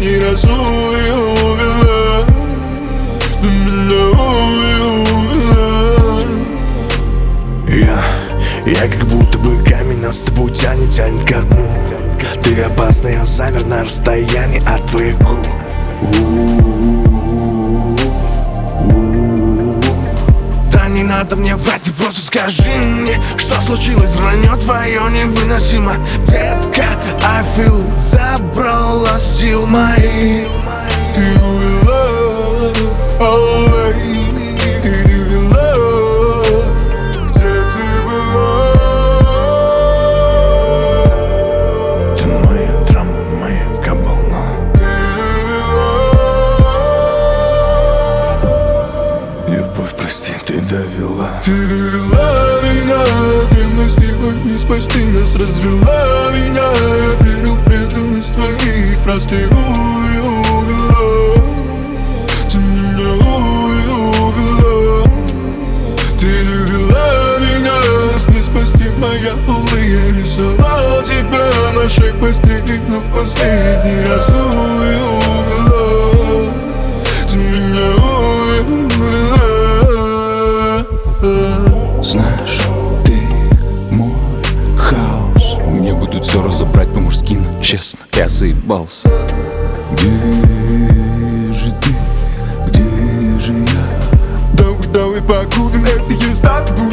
последний раз увела. Ты меня увела. Я как будто бы камень, нас с тобой тянет ко дну. Ты опасный, я замер на расстоянии от твоих губ. Да не надо мне врать, ты просто скажи мне, что случилось, вранье твое невыносимо. Детка, I feel it, забрала сил моих. Ты увела, ой, ты увела. Где ты была? Ты моя драма, моя кабала. Ты довела. Любовь, прости, ты довела. Ты довела меня, ревности не спасти нас, развела меня. Я верил в преданность твоих фраз, ты увела. Ты меня увела. Ты довела меня, не спасти моя улыбка. Я рисовал тебя на шее постели, но в последний раз увела. Ты меня увела. Знаешь, ты мой хаос. Мне будут все разобрать по-мужски, но честно, я заебался. Где же ты, где же я? Давай погубим это, езда,